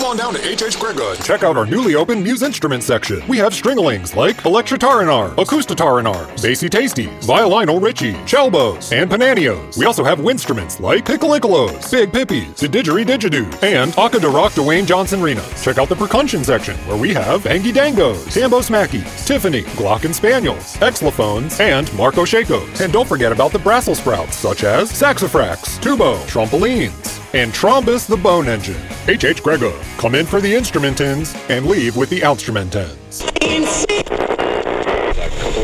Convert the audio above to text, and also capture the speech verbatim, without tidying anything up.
on down to H H. Gregor. Check out our newly opened Muse Instruments section. We have stringlings like electrotarinar, acoustitarinar, bassy tasties, violinal Ritchie, chelbos, and pananios. We also have windstruments like piccolicolos, big pippies, didgeridoo, and Akadarok Dwayne Johnson Renas. Check out the percussion section where we have Angie Dangos, Tambo Smackies, Tiffany, Glock and Spaniels, Exlophones, and Marco Shakos. And don't forget about the Brassel Sprouts such as Saxifrax, Tubo, Trompolines, and Trombus the Bone Engine. H H. Gregor, come in for the instrumentins and leave with the outstrumentins.